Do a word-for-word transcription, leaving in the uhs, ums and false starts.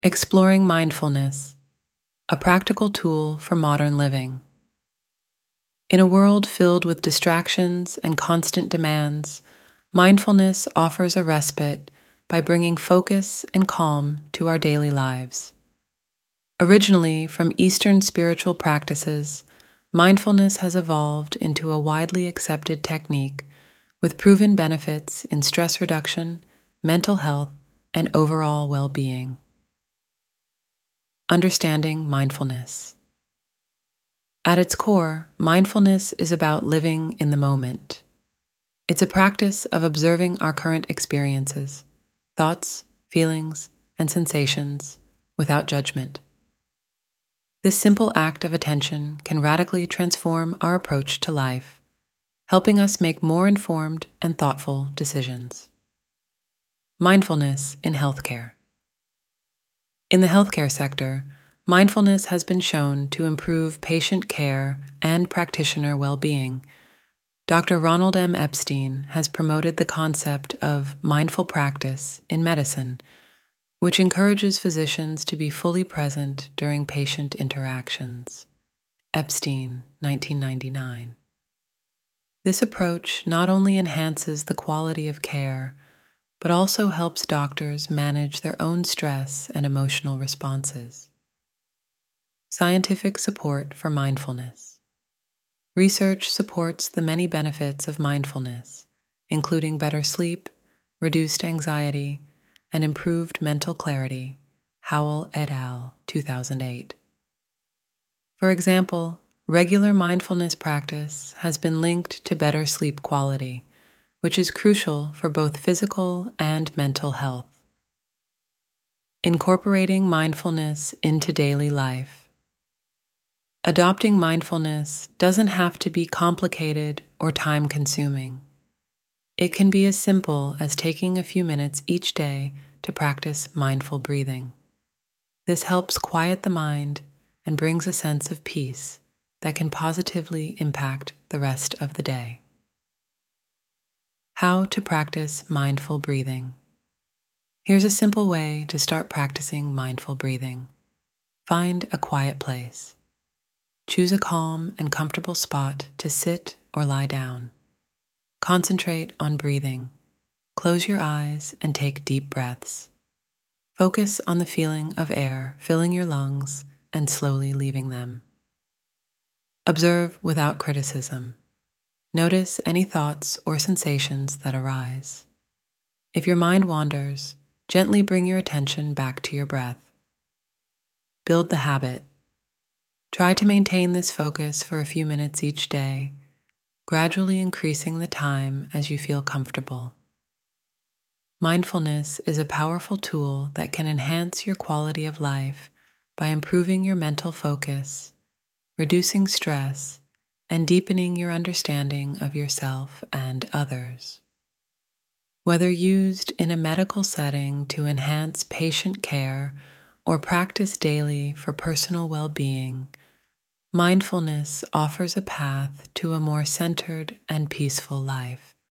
Exploring mindfulness, a practical tool for modern living. In a world filled with distractions and constant demands, mindfulness offers a respite by bringing focus and calm to our daily lives. Originally from Eastern spiritual practices, mindfulness has evolved into a widely accepted technique with proven benefits in stress reduction, mental health, and overall well-being. Understanding mindfulness. At its core, mindfulness is about living in the moment. It's a practice of observing our current experiences, thoughts, feelings, and sensations without judgment. This simple act of attention can radically transform our approach to life, helping us make more informed and thoughtful decisions. Mindfulness in healthcare. In the healthcare sector, mindfulness has been shown to improve patient care and practitioner well-being. Doctor Ronald M. Epstein has promoted the concept of mindful practice in medicine, which encourages physicians to be fully present during patient interactions. Epstein, nineteen ninety-nine. This approach not only enhances the quality of care, but also helps doctors manage their own stress and emotional responses. Scientific support for mindfulness. Research supports the many benefits of mindfulness, including better sleep, reduced anxiety, and improved mental clarity. Howell et al., two thousand eight. For example, regular mindfulness practice has been linked to better sleep quality, which is crucial for both physical and mental health. Incorporating mindfulness into daily life. Adopting mindfulness doesn't have to be complicated or time-consuming. It can be as simple as taking a few minutes each day to practice mindful breathing. This helps quiet the mind and brings a sense of peace that can positively impact the rest of the day. How to practice mindful breathing. Here's a simple way to start practicing mindful breathing. Find a quiet place. Choose a calm and comfortable spot to sit or lie down. Concentrate on breathing. Close your eyes and take deep breaths. Focus on the feeling of air filling your lungs and slowly leaving them. Observe without criticism. Notice any thoughts or sensations that arise. If your mind wanders, gently bring your attention back to your breath. Build the habit. Try to maintain this focus for a few minutes each day, gradually increasing the time as you feel comfortable. Mindfulness is a powerful tool that can enhance your quality of life by improving your mental focus, reducing stress, and deepening your understanding of yourself and others. Whether used in a medical setting to enhance patient care or practice daily for personal well-being, mindfulness offers a path to a more centered and peaceful life.